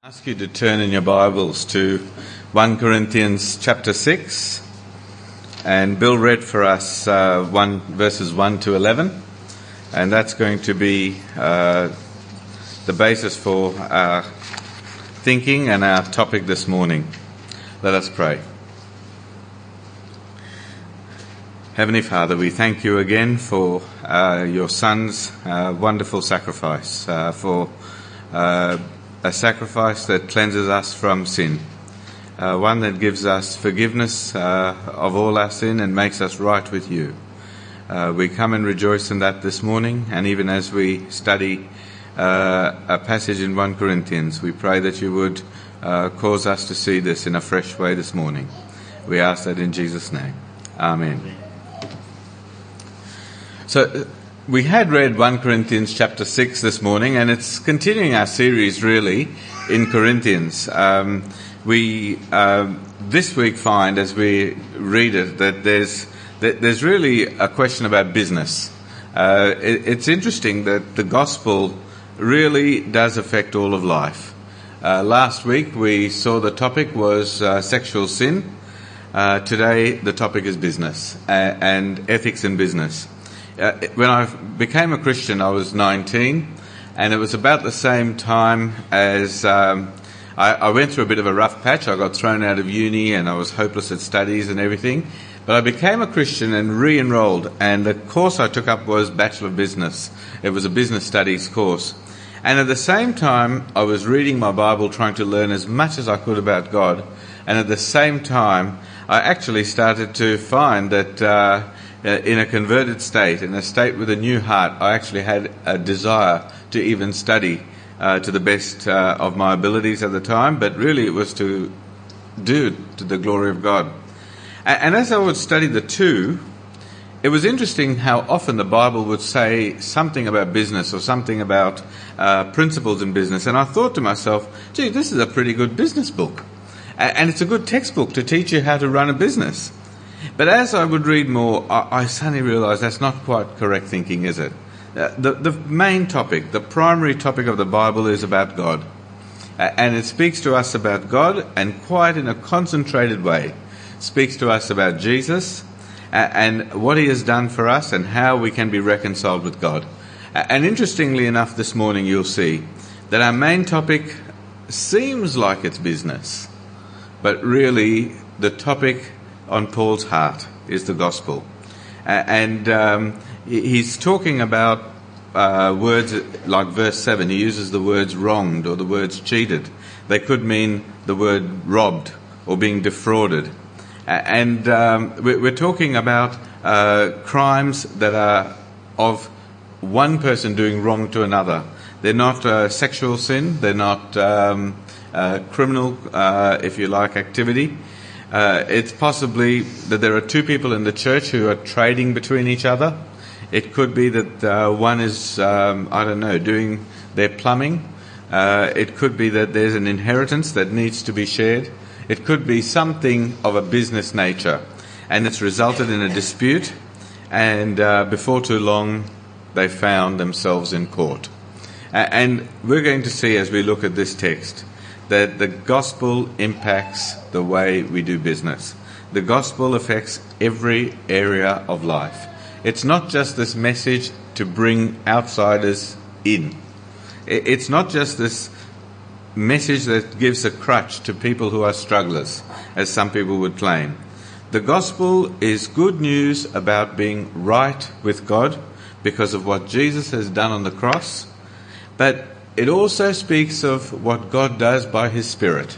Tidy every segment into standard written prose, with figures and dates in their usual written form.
Ask you to turn in your Bibles to 1 Corinthians chapter 6, and Bill read for us verses 1 to 11, and that's going to be the basis for our thinking and our topic this morning. Let us pray. Heavenly Father, we thank you again for your Son's wonderful sacrifice, for a sacrifice that cleanses us from sin, one that gives us forgiveness of all our sin and makes us right with you. We come and rejoice in that this morning, and even as we study a passage in 1 Corinthians, we pray that you would cause us to see this in a fresh way this morning. We ask that in Jesus' name. Amen. So, we had read 1 Corinthians chapter 6 this morning, and it's continuing our series really in Corinthians. We this week find as we read it that there's really a question about business. It's interesting that the gospel really does affect all of life. Last week we saw the topic was sexual sin. Today the topic is business and ethics in business. When I became a Christian, I was 19, and it was about the same time as I went through a bit of a rough patch. I got thrown out of uni, and I was hopeless at studies and everything. But I became a Christian and re-enrolled, and the course I took up was Bachelor of Business. It was a business studies course. And at the same time, I was reading my Bible, trying to learn as much as I could about God. And at the same time, I actually started to find that in a converted state, in a state with a new heart, I actually had a desire to even study to the best of my abilities at the time, but really it was to do to the glory of God. And as I would study the two, it was interesting how often the Bible would say something about business or something about principles in business. And I thought to myself, gee, this is a pretty good business book. And it's a good textbook to teach you how to run a business. But as I would read more, I suddenly realised that's not quite correct thinking, is it? The main topic, the primary topic of the Bible is about God. And it speaks to us about God, and quite in a concentrated way. Speaks to us about Jesus and what he has done for us and how we can be reconciled with God. And interestingly enough, this morning you'll see that our main topic seems like it's business, but really the topic on Paul's heart is the gospel. And he's talking about words like verse 7. He uses the words wronged or the words cheated. They could mean the word robbed or being defrauded. And we're talking about crimes that are of one person doing wrong to another. They're not sexual sin. They're not criminal, if you like, activity. It's possibly that there are two people in the church who are trading between each other. It could be that one is, doing their plumbing. It could be that there's an inheritance that needs to be shared. It could be something of a business nature, and it's resulted in a dispute, and before too long they found themselves in court. And we're going to see as we look at this text that the gospel impacts the way we do business. The gospel affects every area of life. It's not just this message to bring outsiders in. It's not just this message that gives a crutch to people who are strugglers, as some people would claim. The gospel is good news about being right with God because of what Jesus has done on the cross, but it also speaks of what God does by his Spirit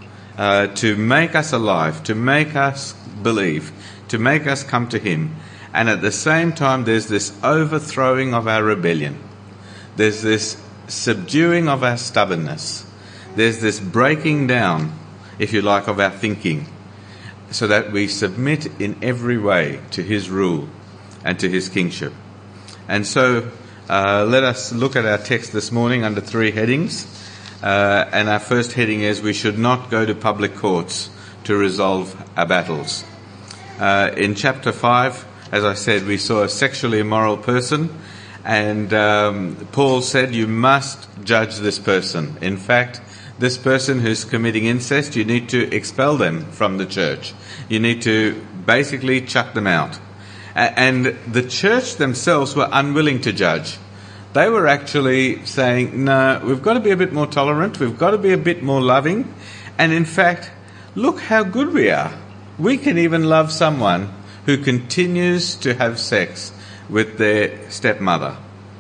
to make us alive, to make us believe, to make us come to him. And at the same time, there's this overthrowing of our rebellion. There's this subduing of our stubbornness. There's this breaking down, if you like, of our thinking, so that we submit in every way to his rule and to his kingship. And so let us look at our text this morning under three headings. And our first heading is, we should not go to public courts to resolve our battles. In chapter 5, as I said, we saw a sexually immoral person, and Paul said you must judge this person. In fact, this person who's committing incest, you need to expel them from the church. You need to basically chuck them out. And the church themselves were unwilling to judge. They were actually saying, no, we've got to be a bit more tolerant, we've got to be a bit more loving, and in fact, look how good we are. We can even love someone who continues to have sex with their stepmother.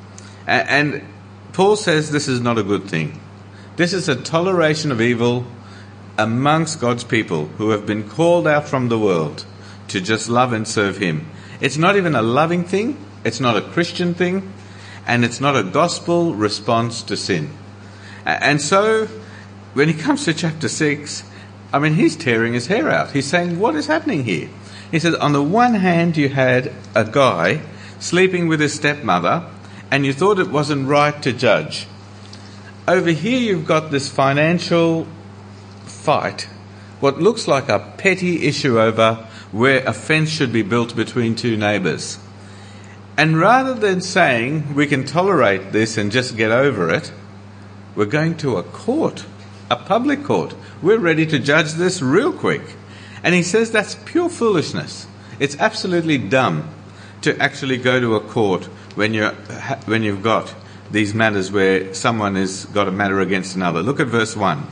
And Paul says this is not a good thing. This is a toleration of evil amongst God's people who have been called out from the world to just love and serve him. It's not even a loving thing, it's not a Christian thing, and it's not a gospel response to sin. And so, when he comes to chapter 6, he's tearing his hair out. He's saying, what is happening here? He says, on the one hand, you had a guy sleeping with his stepmother, and you thought it wasn't right to judge. Over here, you've got this financial fight, what looks like a petty issue over where a fence should be built between two neighbours. And rather than saying we can tolerate this and just get over it, we're going to a court, a public court. We're ready to judge this real quick. And he says that's pure foolishness. It's absolutely dumb to actually go to a court when you've got these matters where someone has got a matter against another. Look at verse 1.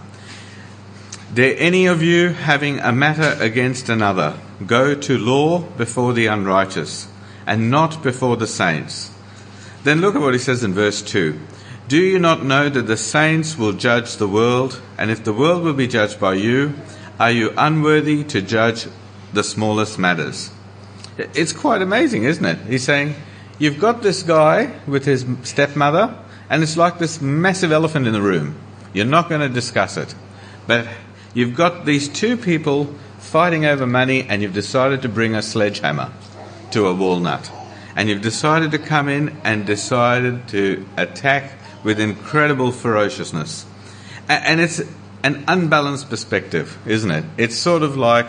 Dare any of you, having a matter against another, go to law before the unrighteous, and not before the saints? Then look at what he says in verse 2. Do you not know that the saints will judge the world? And if the world will be judged by you, are you unworthy to judge the smallest matters? It's quite amazing, isn't it? He's saying, you've got this guy with his stepmother, and it's like this massive elephant in the room. You're not going to discuss it. But you've got these two people fighting over money, and you've decided to bring a sledgehammer to a walnut. And you've decided to come in and decided to attack with incredible ferociousness. And it's an unbalanced perspective, isn't it? It's sort of like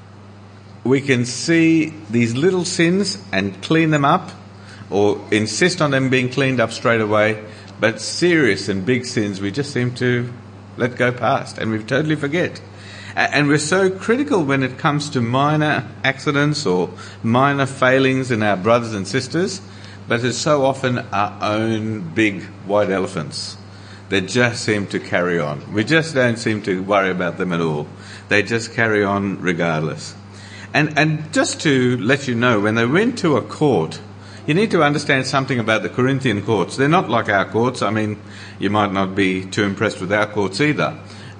we can see these little sins and clean them up, or insist on them being cleaned up straight away, but serious and big sins we just seem to let go past, and we totally forget. And we're so critical when it comes to minor accidents or minor failings in our brothers and sisters, but it's so often our own big white elephants that just seem to carry on. We just don't seem to worry about them at all. They just carry on regardless. And just to let you know, when they went to a court, you need to understand something about the Corinthian courts. They're not like our courts. You might not be too impressed with our courts either.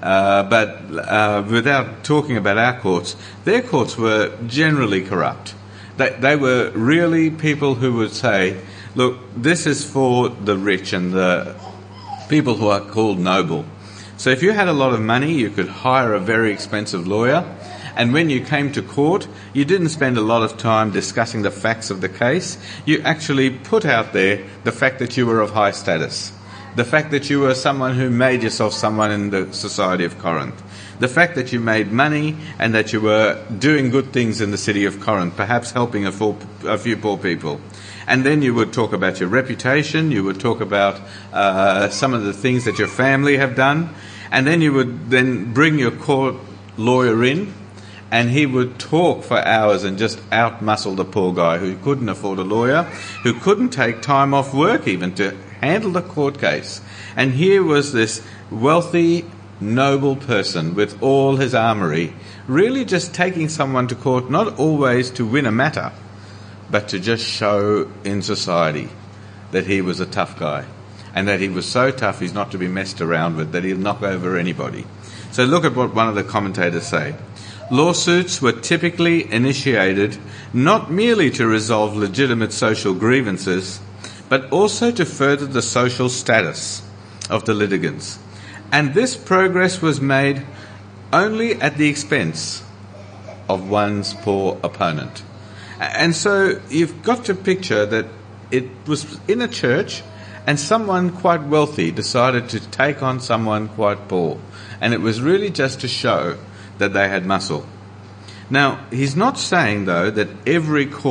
But without talking about our courts, their courts were generally corrupt. They were really people who would say, look, this is for the rich and the people who are called noble. So if you had a lot of money, you could hire a very expensive lawyer. And when you came to court, you didn't spend a lot of time discussing the facts of the case. You actually put out there the fact that you were of high status. The fact that you were someone who made yourself someone in the society of Corinth. The fact that you made money and that you were doing good things in the city of Corinth, perhaps helping a few poor people. And then you would talk about your reputation, you would talk about some of the things that your family have done, and then you would then bring your court lawyer in, and he would talk for hours and just out-muscle the poor guy who couldn't afford a lawyer, who couldn't take time off work even to handle the court case. And here was this wealthy, noble person with all his armoury, really just taking someone to court, not always to win a matter, but to just show in society that he was a tough guy, and that he was so tough he's not to be messed around with, that he'll knock over anybody. So look at what one of the commentators say. Lawsuits were typically initiated not merely to resolve legitimate social grievances, but also to further the social status of the litigants. And this progress was made only at the expense of one's poor opponent. And so you've got to picture that it was in a church, and someone quite wealthy decided to take on someone quite poor. And it was really just to show that they had muscle. Now, he's not saying, though, that every court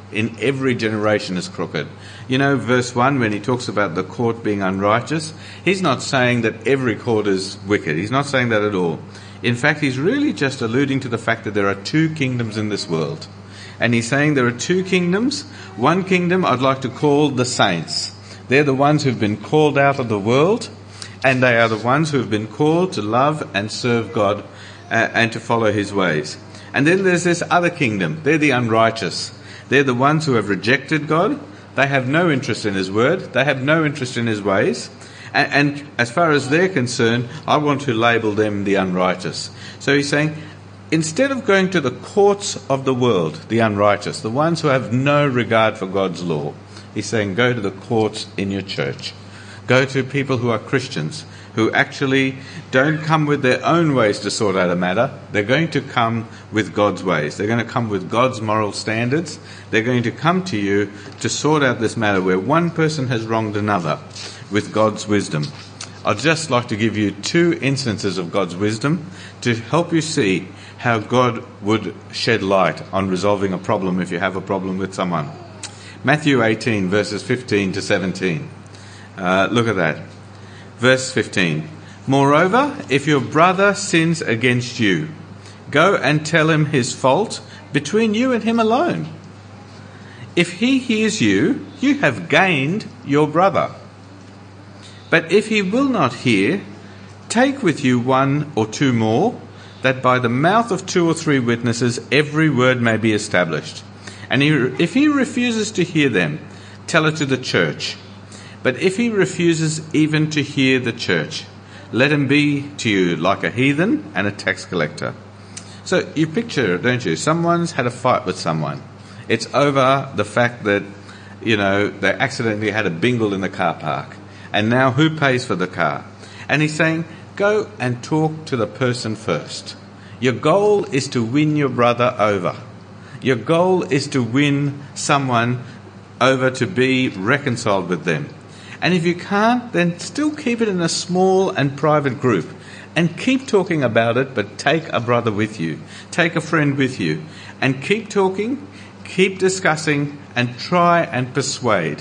in every generation is crooked. You know, verse 1, when he talks about the court being unrighteous, he's not saying that every court is wicked. He's not saying that at all. In fact, he's really just alluding to the fact that there are two kingdoms in this world. And he's saying there are two kingdoms. One kingdom I'd like to call the saints. They're the ones who've been called out of the world, and they are the ones who have been called to love and serve God and to follow his ways. And then there's this other kingdom. They're the unrighteous. They're the ones who have rejected God. They have no interest in his word. They have no interest in his ways. And as far as they're concerned, I want to label them the unrighteous. So he's saying, instead of going to the courts of the world, the unrighteous, the ones who have no regard for God's law, he's saying, go to the courts in your church. Go to people who are Christians, who actually don't come with their own ways to sort out a matter. They're going to come with God's ways. They're going to come with God's moral standards. They're going to come to you to sort out this matter where one person has wronged another with God's wisdom. I'd just like to give you two instances of God's wisdom to help you see how God would shed light on resolving a problem if you have a problem with someone. Matthew 18, verses 15 to 17. Look at that. Verse 15. Moreover, if your brother sins against you, go and tell him his fault between you and him alone. If he hears you, you have gained your brother. But if he will not hear, take with you one or two more, that by the mouth of two or three witnesses every word may be established. And if he refuses to hear them, tell it to the church. But if he refuses even to hear the church, let him be to you like a heathen and a tax collector. So you picture, don't you? Someone's had a fight with someone. It's over the fact that, they accidentally had a bingle in the car park. And now who pays for the car? And he's saying, go and talk to the person first. Your goal is to win your brother over. Your goal is to win someone over to be reconciled with them. And if you can't, then still keep it in a small and private group. And keep talking about it, but take a brother with you. Take a friend with you. And keep talking, keep discussing, and try and persuade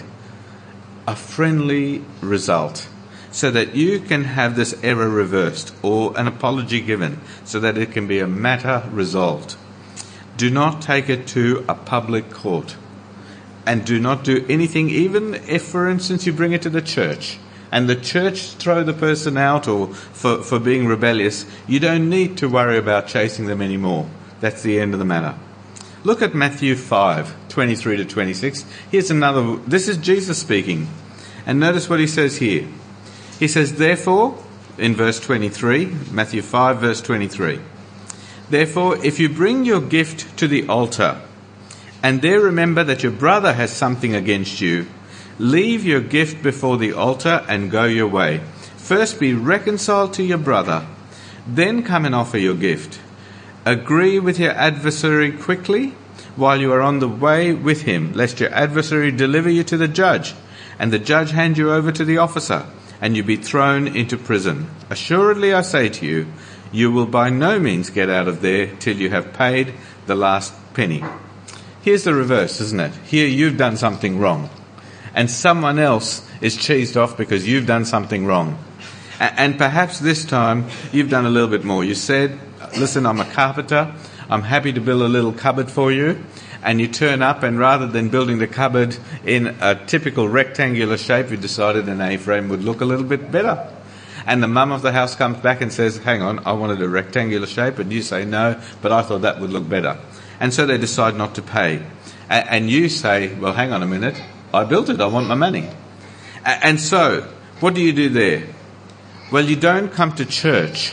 a friendly result, so that you can have this error reversed or an apology given, so that it can be a matter resolved. Do not take it to a public court, and do not do anything, even if, for instance, you bring it to the church, and the church throw the person out or for being rebellious. You don't need to worry about chasing them anymore. That's the end of the matter. Look at Matthew 5, 23 to 26. This is Jesus speaking. And notice what he says here. He says, therefore, in verse 23, Matthew 5, verse 23, therefore, if you bring your gift to the altar, and there remember that your brother has something against you, leave your gift before the altar and go your way. First be reconciled to your brother, then come and offer your gift. Agree with your adversary quickly while you are on the way with him, lest your adversary deliver you to the judge, and the judge hand you over to the officer, and you be thrown into prison. Assuredly I say to you, you will by no means get out of there till you have paid the last penny. Here's the reverse, isn't it? Here you've done something wrong, and someone else is cheesed off because you've done something wrong. And perhaps this time you've done a little bit more. You said, listen, I'm a carpenter. I'm happy to build a little cupboard for you. And you turn up, and rather than building the cupboard in a typical rectangular shape, you decided an A-frame would look a little bit better. And the mum of the house comes back and says, hang on, I wanted a rectangular shape. And you say, no, but I thought that would look better. And so they decide not to pay. And you say, well, hang on a minute. I built it. I want my money. And so what do you do there? Well, you don't come to church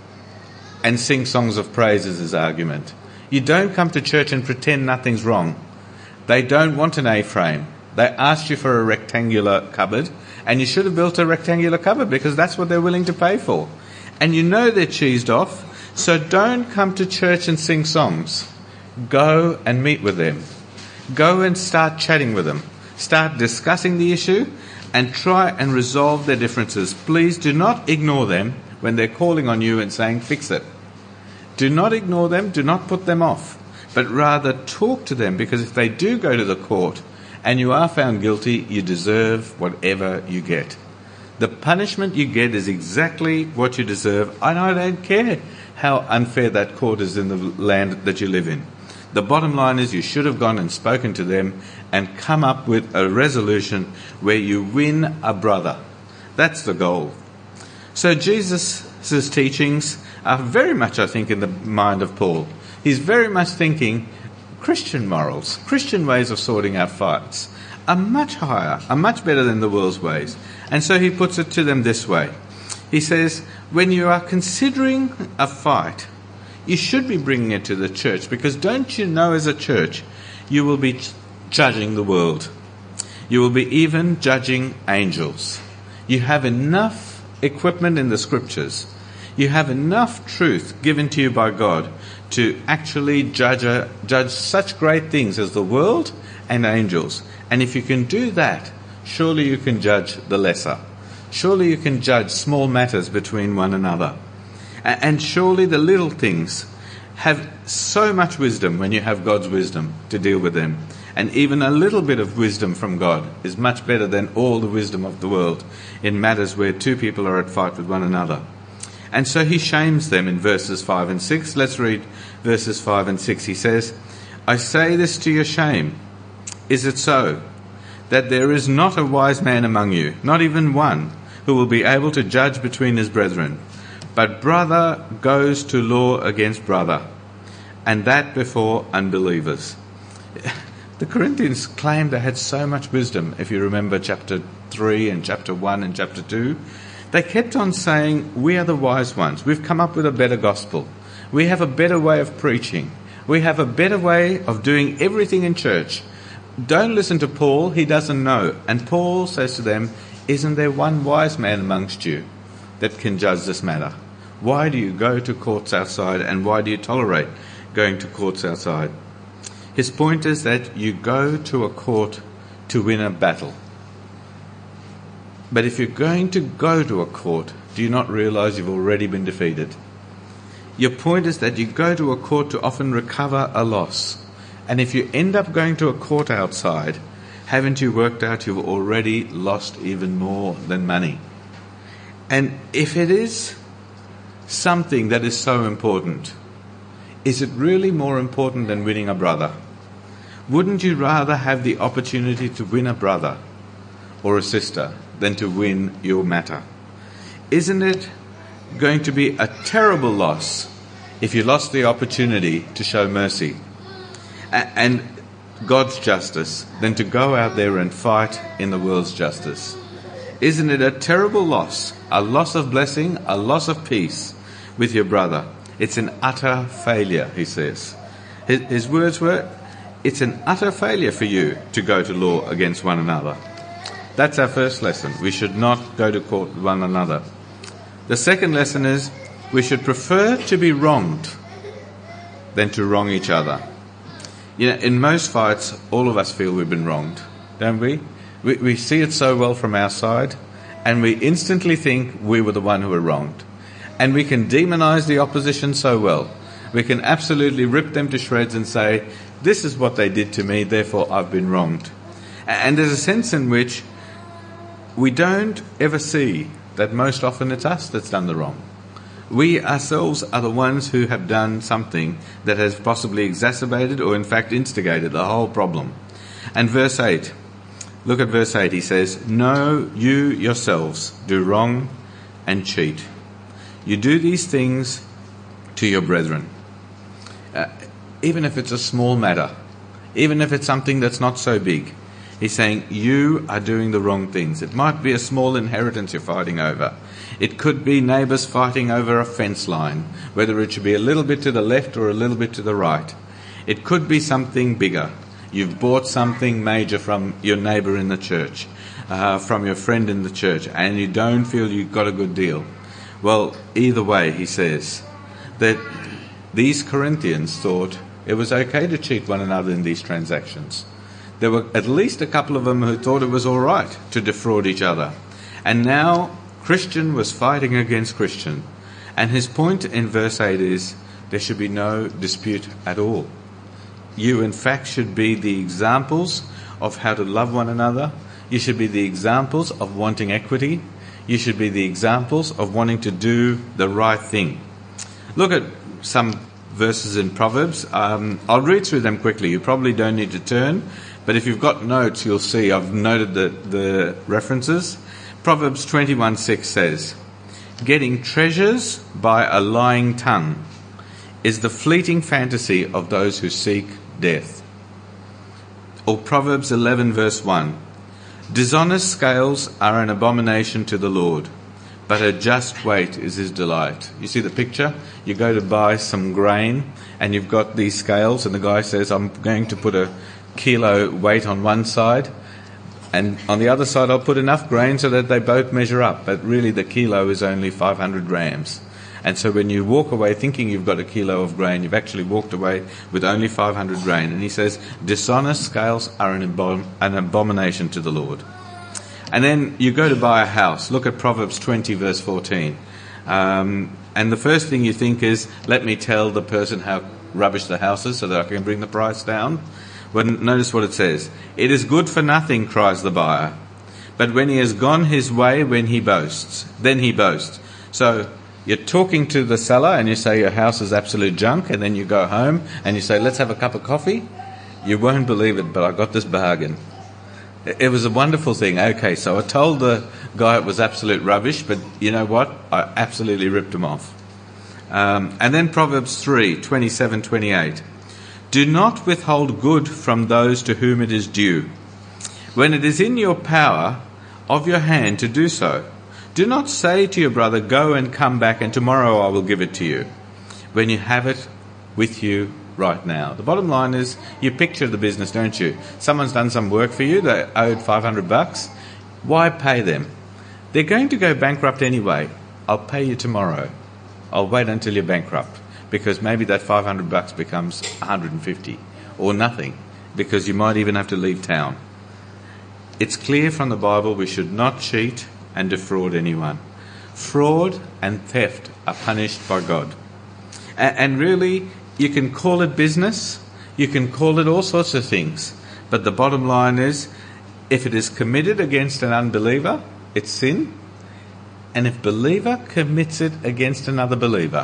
and sing songs of praise as his argument. You don't come to church and pretend nothing's wrong. They don't want an A-frame. They asked you for a rectangular cupboard, and you should have built a rectangular cupboard because that's what they're willing to pay for. And you know they're cheesed off, so don't come to church and sing songs. Go and meet with them. Go and start chatting with them. Start discussing the issue and try and resolve their differences. Please do not ignore them when they're calling on you and saying, fix it. Do not ignore them. Do not put them off. but rather talk to them, because if they do go to the court and you are found guilty, you deserve whatever you get. The punishment you get is exactly what you deserve, and I don't care how unfair that court is in the land that you live in. The bottom line is you should have gone and spoken to them and come up with a resolution where you win a brother. That's the goal. So Jesus' teachings are very much, I think, in the mind of Paul. He's very much thinking Christian morals, Christian ways of sorting out fights are much higher, are much better than the world's ways. And so he puts it to them this way. He says, when you are considering a fight, you should be bringing it to the church, because don't you know, as a church, you will be judging the world. You will be even judging angels. You have enough equipment in the scriptures. You have enough truth given to you by God to actually judge such great things as the world and angels. And if you can do that, surely you can judge the lesser. Surely you can judge small matters between one another. And surely the little things have so much wisdom when you have God's wisdom to deal with them. And even a little bit of wisdom from God is much better than all the wisdom of the world in matters where two people are at fight with one another. And so he shames them in verses 5 and 6. Let's read verses 5 and 6. He says, I say this to your shame. Is it so that there is not a wise man among you, not even one, who will be able to judge between his brethren? But brother goes to law against brother, and that before unbelievers. The Corinthians claimed they had so much wisdom. If you remember chapter 3 and chapter 1 and chapter 2, they kept on saying, we are the wise ones. We've come up with a better gospel. We have a better way of preaching. We have a better way of doing everything in church. Don't listen to Paul, he doesn't know. And Paul says to them, isn't there one wise man amongst you that can judge this matter? Why do you go to courts outside, and why do you tolerate going to courts outside? His point is that you go to a court to win a battle. But if you're going to go to a court, do you not realize you've already been defeated? Your point is that you go to a court to often recover a loss. And if you end up going to a court outside, haven't you worked out you've already lost even more than money? And if it is something that is so important, is it really more important than winning a brother? Wouldn't you rather have the opportunity to win a brother or a sister than to win your matter? Isn't it going to be a terrible loss if you lost the opportunity to show mercy and God's justice than to go out there and fight in the world's justice? Isn't it a terrible loss, a loss of blessing, a loss of peace with your brother? It's an utter failure, he says. His words were, it's an utter failure for you to go to law against one another. That's our first lesson. We should not go to court with one another. The second lesson is we should prefer to be wronged than to wrong each other. You know, in most fights, all of us feel we've been wronged, don't we? We see it so well from our side, and we instantly think we were the one who were wronged. And we can demonize the opposition so well. We can absolutely rip them to shreds and say, this is what they did to me, therefore I've been wronged. And there's a sense in which we don't ever see that most often it's us that's done the wrong. We ourselves are the ones who have done something that has possibly exacerbated or in fact instigated the whole problem. And verse 8, look at verse 8, he says, no, you yourselves do wrong and cheat. You do these things to your brethren. Even if it's a small matter, even if it's something that's not so big, he's saying you are doing the wrong things. It might be a small inheritance you're fighting over. It could be neighbours fighting over a fence line, whether it should be a little bit to the left or a little bit to the right. It could be something bigger. You've bought something major from your neighbour in the church, from your friend in the church, and you don't feel you got a good deal. Well, either way, he says that these Corinthians thought it was okay to cheat one another in these transactions. There were at least a couple of them who thought it was all right to defraud each other. And now Christian was fighting against Christian. And his point in verse 8 is there should be no dispute at all. you in fact should be the examples of how to love one another. You should be the examples of wanting equity. You should be the examples of wanting to do the right thing. Look at some verses in Proverbs. I'll read through them quickly. You probably don't need to turn, but if you've got notes, you'll see I've noted the references. Proverbs 21:6 says, "Getting treasures by a lying tongue is the fleeting fantasy of those who seek death." Or Proverbs 11 verse 1, "Dishonest scales are an abomination to the Lord, but a just weight is his delight." You see the picture? You go to buy some grain and you've got these scales and the guy says, "I'm going to put a kilo weight on one side and on the other side I'll put enough grain so that they both measure up." But really the kilo is only 500 grams. And so when you walk away thinking you've got a kilo of grain, you've actually walked away with only 500 grain. And he says, dishonest scales are an abomination to the Lord. And then you go to buy a house. Look at Proverbs 20 verse 14. And the first thing you think is, let me tell the person how rubbish the house is so that I can bring the price down. Well, notice what it says. "It is good for nothing, cries the buyer, but when he has gone his way, then he boasts." So you're talking to the seller and you say your house is absolute junk, and then you go home and you say, "Let's have a cup of coffee." You won't believe it, but I got this bargain. It was a wonderful thing. Okay, so I told the guy it was absolute rubbish, but you know what? I absolutely ripped him off. And then Proverbs 3:27-28. "Do not withhold good from those to whom it is due, when it is in your power of your hand to do so. Do not say to your brother, 'Go and come back, and tomorrow I will give it to you,' when you have it with you right now." The bottom line is, you picture the business, don't you? Someone's done some work for you, they owed $500. Why pay them? They're going to go bankrupt anyway. I'll pay you tomorrow. I'll wait until you're bankrupt, because maybe that $500 becomes 150 or nothing, because you might even have to leave town. It's clear from the Bible we should not cheat and defraud anyone. Fraud and theft are punished by God. And really, you can call it business, you can call it all sorts of things, but the bottom line is, if it is committed against an unbeliever, it's sin, and if believer commits it against another believer,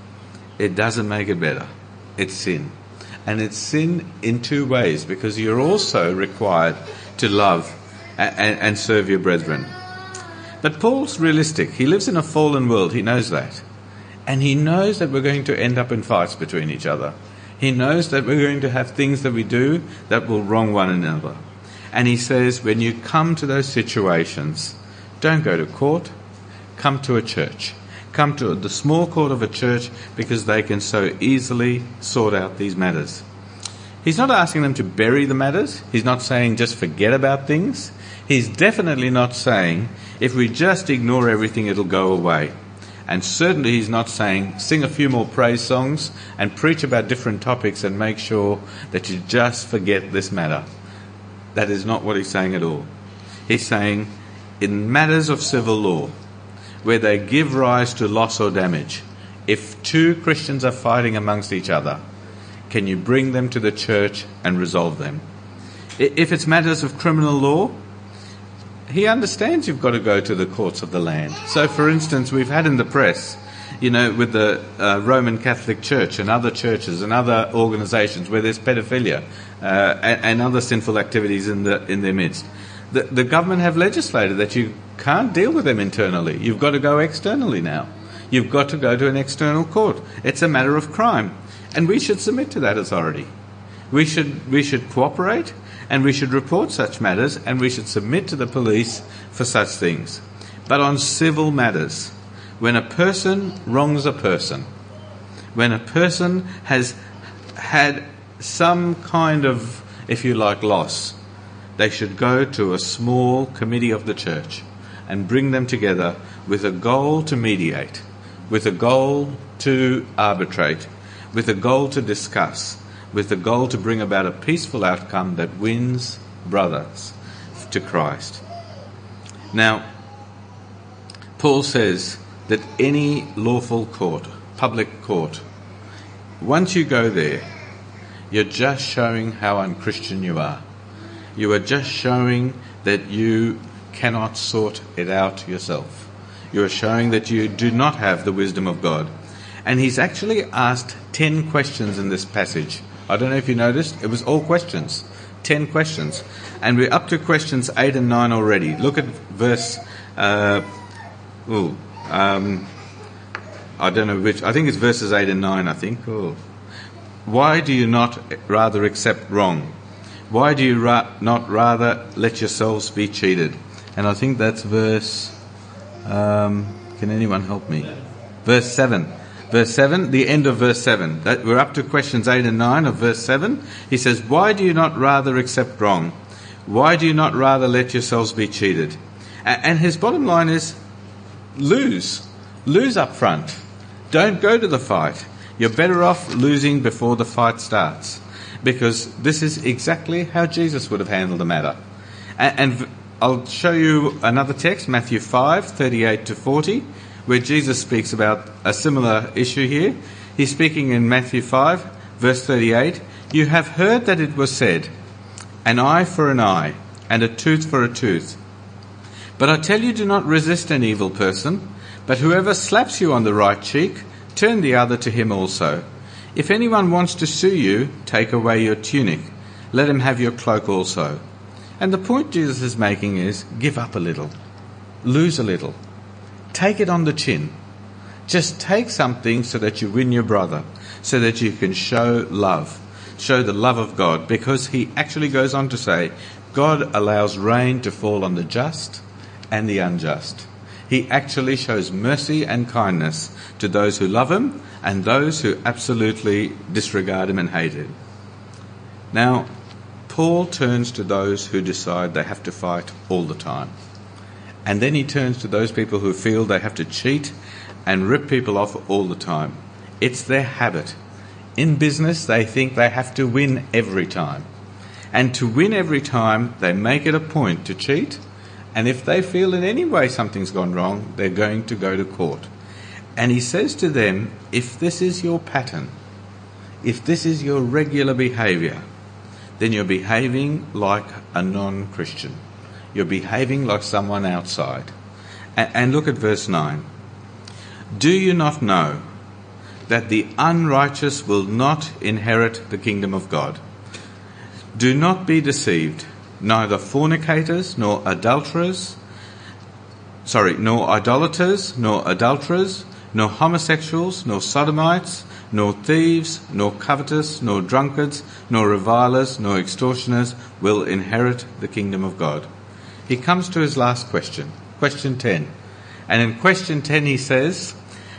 it doesn't make it better. It's sin. And it's sin in two ways, because you're also required to love and serve your brethren. But Paul's realistic. He lives in a fallen world. He knows that. And he knows that we're going to end up in fights between each other. He knows that we're going to have things that we do that will wrong one another. And he says, when you come to those situations, don't go to court, come to a church. Come to the small court of a church, because they can so easily sort out these matters. He's not asking them to bury the matters. He's not saying just forget about things. He's definitely not saying if we just ignore everything it'll go away. And certainly he's not saying sing a few more praise songs and preach about different topics and make sure that you just forget this matter. That is not what he's saying at all. He's saying in matters of civil law, where they give rise to loss or damage, if two Christians are fighting amongst each other, can you bring them to the church and resolve them? If it's matters of criminal law, he understands you've got to go to the courts of the land. So, for instance, we've had in the press, with the Roman Catholic Church and other churches and other organisations where there's pedophilia and other sinful activities in their midst. The government have legislated that you can't deal with them internally. You've got to go externally now. You've got to go to an external court. It's a matter of crime. And we should submit to that authority. We should cooperate, and we should report such matters, and we should submit to the police for such things. But on civil matters, when a person wrongs a person, when a person has had some kind of, if you like, loss, they should go to a small committee of the church and bring them together with a goal to mediate, with a goal to arbitrate, with a goal to discuss, with the goal to bring about a peaceful outcome that wins brothers to Christ. Now, Paul says that any lawful court, public court, once you go there, you're just showing how unchristian you are. You are just showing that you cannot sort it out yourself. You are showing that you do not have the wisdom of God. And he's actually asked 10 questions in this passage. I don't know if you noticed, it was all questions. 10 questions. And we're up to questions 8 and 9 already. Look at verse... I don't know which. I think it's verses 8 and 9, I think. Why do you not rather accept wrong? Why do you not rather let yourselves be cheated? And I think that's verse... can anyone help me? Verse 7. Verse 7, the end of verse 7. We're up to questions 8 and 9 of verse 7. He says, why do you not rather accept wrong? Why do you not rather let yourselves be cheated? And his bottom line is, lose. Lose up front. Don't go to the fight. You're better off losing before the fight starts. Because this is exactly how Jesus would have handled the matter. And I'll show you another text, Matthew 5, 38 to 40, where Jesus speaks about a similar issue here. He's speaking in Matthew 5, verse 38. You have heard that it was said, an eye for an eye, and a tooth for a tooth. But I tell you, do not resist an evil person, but whoever slaps you on the right cheek, turn the other to him also. If anyone wants to sue you, take away your tunic. Let him have your cloak also. And the point Jesus is making is, give up a little. Lose a little. Take it on the chin. Just take something so that you win your brother, so that you can show love, show the love of God, because he actually goes on to say, God allows rain to fall on the just and the unjust. He actually shows mercy and kindness to those who love him and those who absolutely disregard him and hate him. Now, Paul turns to those who decide they have to fight all the time. And then he turns to those people who feel they have to cheat and rip people off all the time. It's their habit. In business, they think they have to win every time. And to win every time, they make it a point to cheat. And if they feel in any way something's gone wrong, they're going to go to court. And he says to them, if this is your pattern, if this is your regular behaviour, then you're behaving like a non-Christian. You're behaving like someone outside. And look at verse 9. Do you not know that the unrighteous will not inherit the kingdom of God? Do not be deceived. Neither fornicators, nor idolaters, nor adulterers, nor homosexuals, nor sodomites, nor thieves, nor covetous, nor drunkards, nor revilers, nor extortioners will inherit the kingdom of God. He comes to his last question, question 10. And in question 10 he says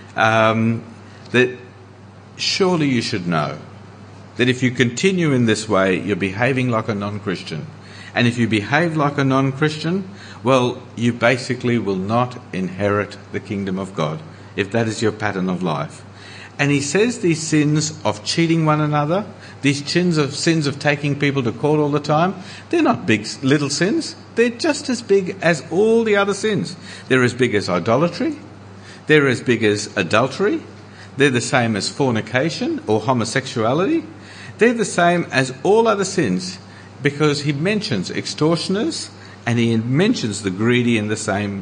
that surely you should know that if you continue in this way, you're behaving like a non-Christian. And if you behave like a non-Christian, well, you basically will not inherit the kingdom of God, if that is your pattern of life. And he says these sins of cheating one another, these sins of taking people to court all the time, they're not little sins. They're just as big as all the other sins. They're as big as idolatry. They're as big as adultery. They're the same as fornication or homosexuality. They're the same as all other sins, because he mentions extortioners and he mentions the greedy in the same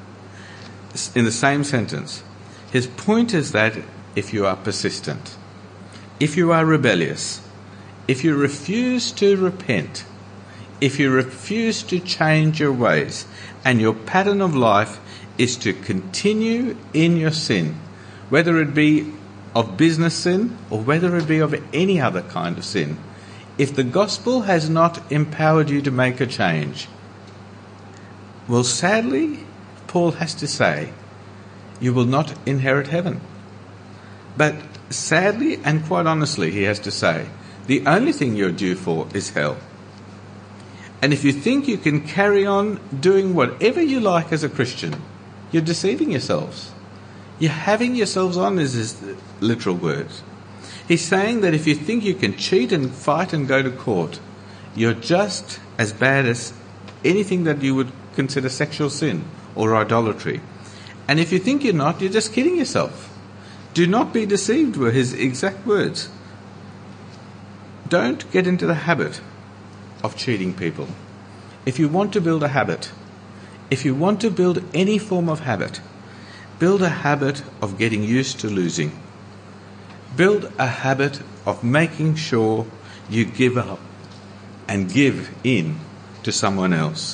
sentence. His point is that if you are persistent, if you are rebellious, if you refuse to repent, if you refuse to change your ways, and your pattern of life is to continue in your sin, whether it be of business sin or whether it be of any other kind of sin, if the gospel has not empowered you to make a change, well, sadly, Paul has to say, you will not inherit heaven. But sadly and quite honestly, he has to say, the only thing you're due for is hell. And if you think you can carry on doing whatever you like as a Christian, you're deceiving yourselves. You're having yourselves on, is his literal words. He's saying that if you think you can cheat and fight and go to court, you're just as bad as anything that you would consider sexual sin or idolatry. And if you think you're not, you're just kidding yourself. Do not be deceived, were his exact words. don't get into the habit of cheating people. If you want to build a habit, if you want to build any form of habit, build a habit of getting used to losing. Build a habit of making sure you give up and give in to someone else,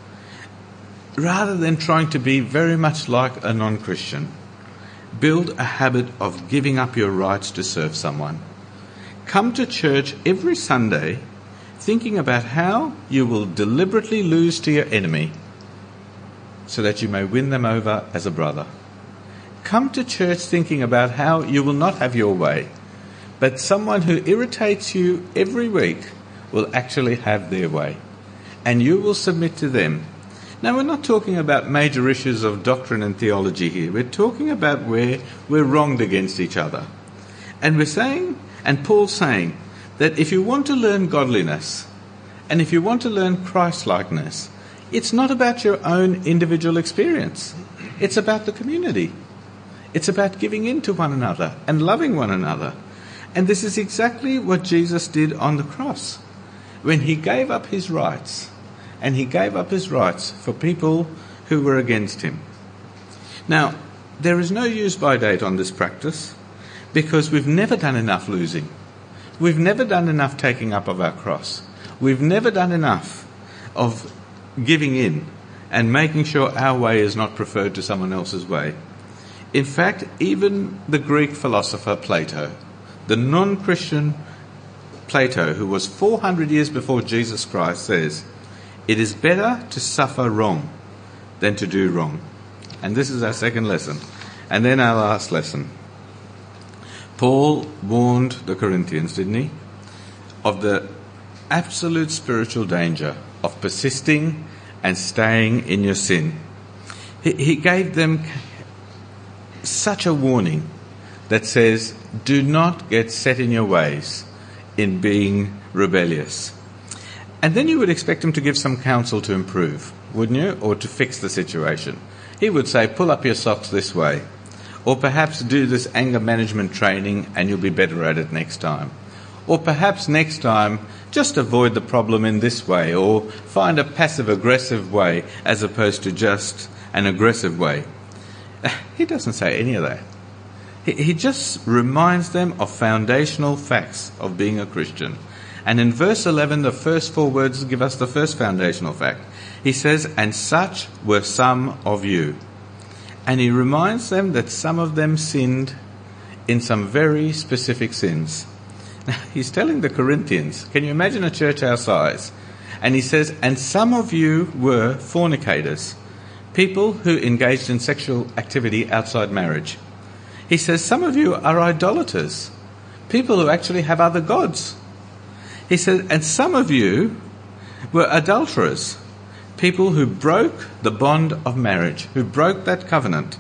rather than trying to be very much like a non-Christian. Build a habit of giving up your rights to serve someone. Come to church every Sunday thinking about how you will deliberately lose to your enemy so that you may win them over as a brother. Come to church thinking about how you will not have your way, but someone who irritates you every week will actually have their way, and you will submit to them. Now, we're not talking about major issues of doctrine and theology here. We're talking about where we're wronged against each other. And we're saying, and Paul's saying, that if you want to learn godliness, and if you want to learn Christ-likeness, it's not about your own individual experience. It's about the community. It's about giving in to one another and loving one another. And this is exactly what Jesus did on the cross, when he gave up his rights. And he gave up his rights for people who were against him. Now, there is no use-by date on this practice, because we've never done enough losing. We've never done enough taking up of our cross. We've never done enough of giving in and making sure our way is not preferred to someone else's way. In fact, even the Greek philosopher Plato, the non-Christian Plato, who was 400 years before Jesus Christ, says, "It is better to suffer wrong than to do wrong." And this is our second lesson. And then our last lesson. Paul warned the Corinthians, didn't he, of the absolute spiritual danger of persisting and staying in your sin. He gave them such a warning that says, do not get set in your ways in being rebellious. And then you would expect him to give some counsel to improve, wouldn't you? Or to fix the situation. He would say, pull up your socks this way. Or perhaps do this anger management training and you'll be better at it next time. Or perhaps next time, just avoid the problem in this way, or find a passive-aggressive way as opposed to just an aggressive way. He doesn't say any of that. He just reminds them of foundational facts of being a Christian. And in verse 11, the first 4 words give us the first foundational fact. He says, and such were some of you. And he reminds them that some of them sinned in some very specific sins. Now, he's telling the Corinthians, can you imagine a church our size? And he says, and some of you were fornicators, people who engaged in sexual activity outside marriage. He says, some of you are idolaters, people who actually have other gods. He said, and some of you were adulterers, people who broke the bond of marriage, who broke that covenant.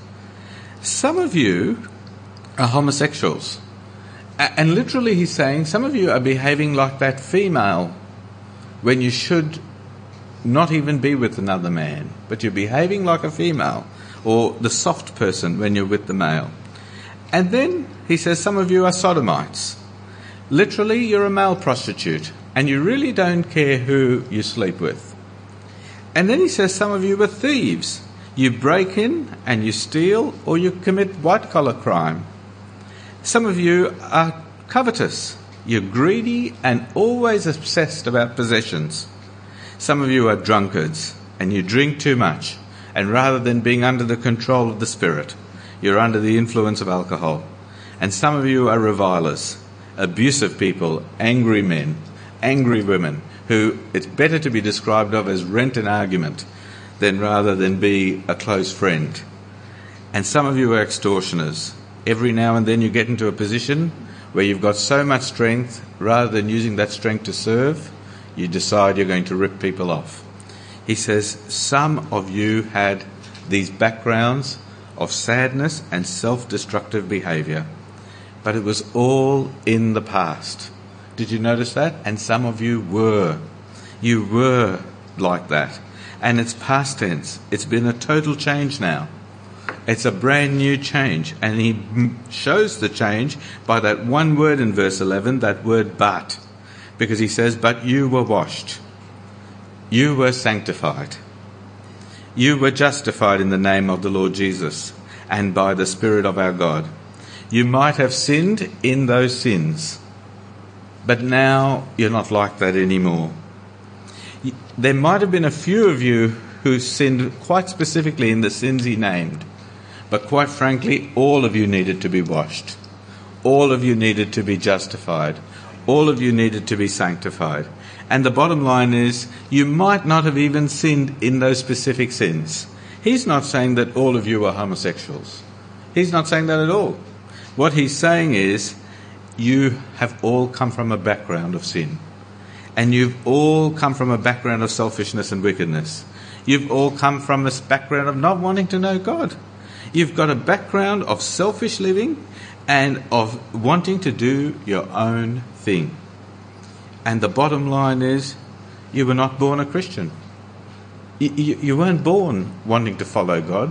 Some of you are homosexuals. And literally he's saying, some of you are behaving like that female when you should not even be with another man, but you're behaving like a female, or the soft person when you're with the male. And then he says, some of you are sodomites. Literally, you're a male prostitute, and you really don't care who you sleep with. And then he says, some of you are thieves. You break in and you steal, or you commit white-collar crime. Some of you are covetous. You're greedy and always obsessed about possessions. Some of you are drunkards, and you drink too much, and rather than being under the control of the Spirit, you're under the influence of alcohol. And some of you are revilers, abusive people, angry men, angry women, who it's better to be described of as rent an argument than rather than be a close friend. And some of you are extortioners. Every now and then you get into a position where you've got so much strength, rather than using that strength to serve, you decide you're going to rip people off. He says, some of you had these backgrounds of sadness and self-destructive behaviour. But it was all in the past. Did you notice that? And some of you were. You were like that. And it's past tense. It's been a total change now. It's a brand new change. And he shows the change by that one word in verse 11, that word but. Because he says, but you were washed. You were sanctified. You were justified in the name of the Lord Jesus and by the Spirit of our God. You might have sinned in those sins, but now you're not like that anymore. There might have been a few of you who sinned quite specifically in the sins he named, but quite frankly, all of you needed to be washed. All of you needed to be justified. All of you needed to be sanctified. And the bottom line is, you might not have even sinned in those specific sins. He's not saying that all of you are homosexuals. He's not saying that at all. What he's saying is, you have all come from a background of sin. And you've all come from a background of selfishness and wickedness. You've all come from this background of not wanting to know God. You've got a background of selfish living and of wanting to do your own thing. And the bottom line is, you were not born a Christian. You weren't born wanting to follow God.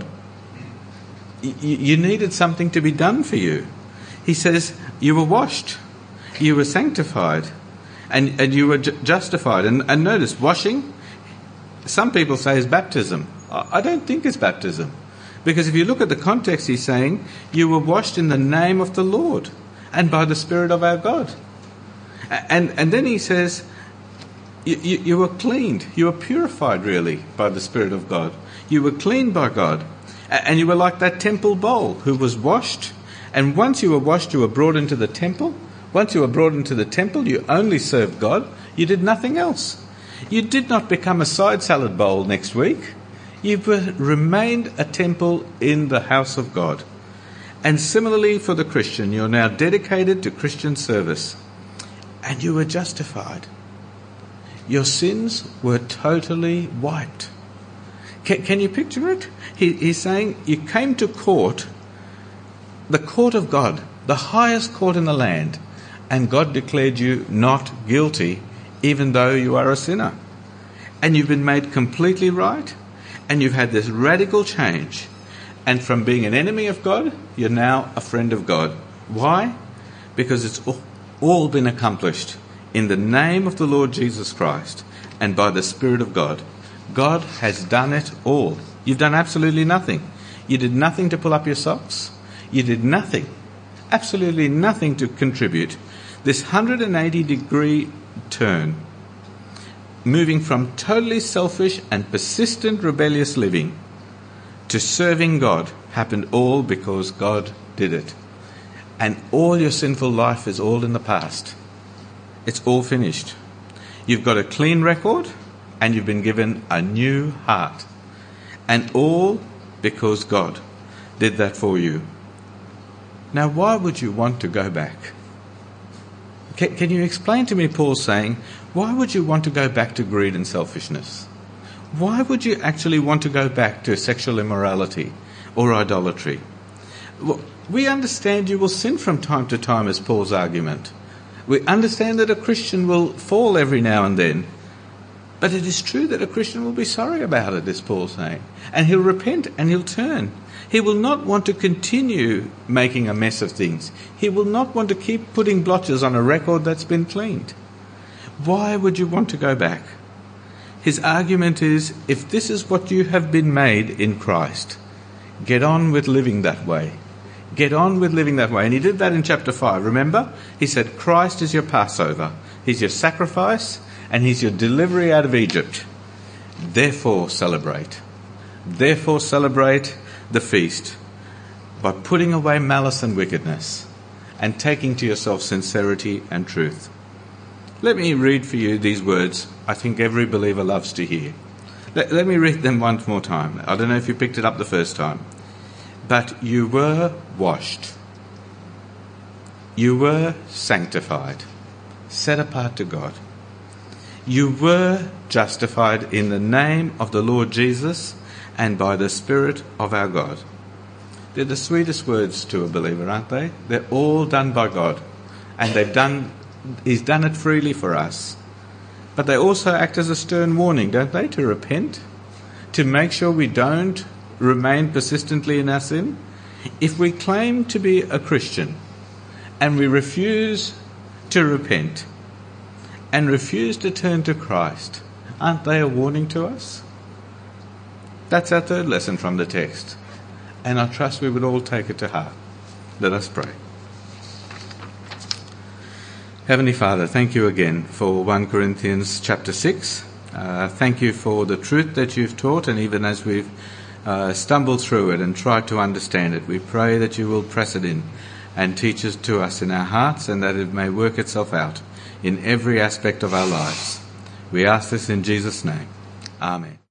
You needed something to be done for you. He says, you were washed, you were sanctified, and you were justified. And notice, washing, some people say is baptism. I don't think it's baptism. Because if you look at the context, he's saying, you were washed in the name of the Lord and by the Spirit of our God. And then he says, you were cleaned, you were purified really by the Spirit of God. You were cleaned by God. And you were like that temple bowl who was washed. And once you were washed, you were brought into the temple. Once you were brought into the temple, you only served God. You did nothing else. You did not become a side salad bowl next week. You remained a temple in the house of God. And similarly for the Christian, you're now dedicated to Christian service. And you were justified. Your sins were totally wiped. Can you picture it? He's saying you came to court, the court of God, the highest court in the land, and God declared you not guilty, even though you are a sinner. And you've been made completely right, and you've had this radical change. And from being an enemy of God, you're now a friend of God. Why? Because it's all been accomplished in the name of the Lord Jesus Christ and by the Spirit of God. God has done it all. You've done absolutely nothing. You did nothing to pull up your socks. You did nothing, absolutely nothing to contribute. This 180-degree turn, moving from totally selfish and persistent rebellious living to serving God, happened all because God did it. And all your sinful life is all in the past. It's all finished. You've got a clean record and you've been given a new heart. And all because God did that for you. Now, why would you want to go back? Can you explain to me Paul saying, why would you want to go back to greed and selfishness? Why would you actually want to go back to sexual immorality or idolatry? Well, we understand you will sin from time to time, is Paul's argument. We understand that a Christian will fall every now and then. But it is true that a Christian will be sorry about it, is Paul saying. And he'll repent and he'll turn. He will not want to continue making a mess of things. He will not want to keep putting blotches on a record that's been cleaned. Why would you want to go back? His argument is, if this is what you have been made in Christ, get on with living that way. Get on with living that way. And he did that in chapter 5. Remember? He said, Christ is your Passover. He's your sacrifice and he's your delivery out of Egypt. Therefore celebrate. Therefore celebrate the feast by putting away malice and wickedness and taking to yourself sincerity and truth. Let me read for you these words I think every believer loves to hear. Let me read them once more time. I don't know if you picked it up the first time. But you were washed. You were sanctified, set apart to God. You were justified in the name of the Lord Jesus and by the Spirit of our God. They're the sweetest words to a believer, aren't they? They're all done by God. And He's done it freely for us. But they also act as a stern warning, don't they? To repent, to make sure we don't remain persistently in our sin. If we claim to be a Christian and we refuse to repent and refuse to turn to Christ, aren't they a warning to us? That's our third lesson from the text, and I trust we would all take it to heart. Let us pray. Heavenly Father, thank you again for 1 Corinthians chapter 6. Thank you for the truth that you've taught, and even as we've stumbled through it and tried to understand it, we pray that you will press it in and teach it to us in our hearts, and that it may work itself out in every aspect of our lives. We ask this in Jesus' name. Amen.